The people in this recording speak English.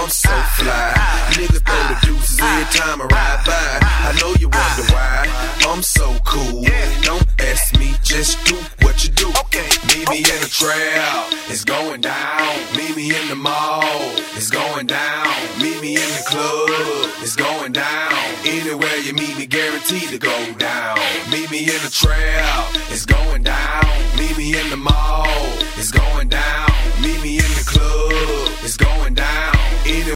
so fly. Nigga throw the deuces every time I ride by. I know you wonder why I'm so cool. Don't ask me, just do what you do. Meet me in the trail, it's going down. Meet me in the mall, it's going down. Meet me in the club, it's going down. Anywhere you meet me, guaranteed to go down. Meet me in the trail, it's